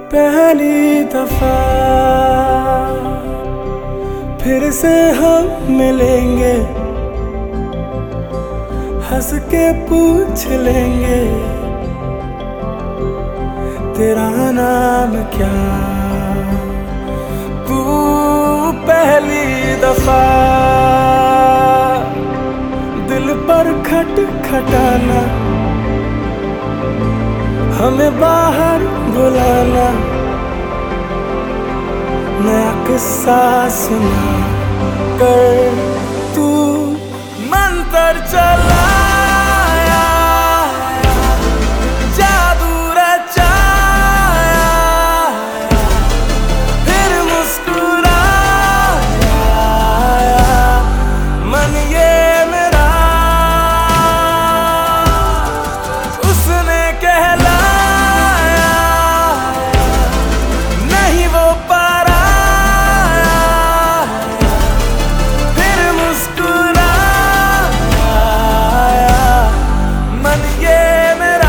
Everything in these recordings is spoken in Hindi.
पहली दफा फिर से हम मिलेंगे, हंस के पूछ लेंगे तेरा नाम क्या। तू पहली दफा दिल पर खटखटाना, हमें बाहर बुलाना, नया किस्सा सुना कर तू मंतर चलाया, जादू रचाया, फिर मुस्कुराया मन ये मेरा उसने कहलाया, नहीं वो पराया, फिर मुस्कुराया मन ये मेरा।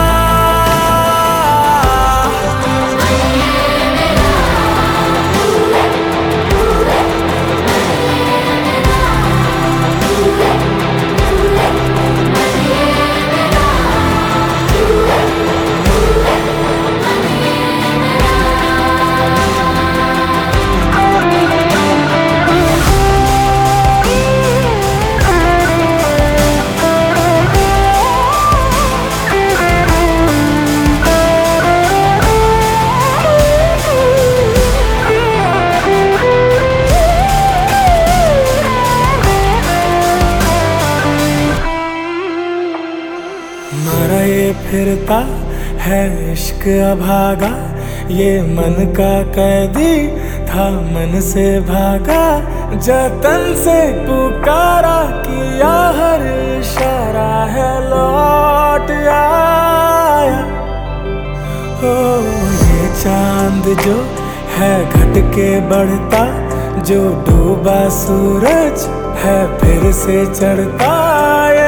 हमारा ये फिरता है इश्क अभागा, ये मन का कैदी था मन से भागा, जतन से पुकारा किया हर इशारा है लौट आया। ओ ये चांद जो है घट के बढ़ता, जो डूबा सूरज है फिर से चढ़ता, ये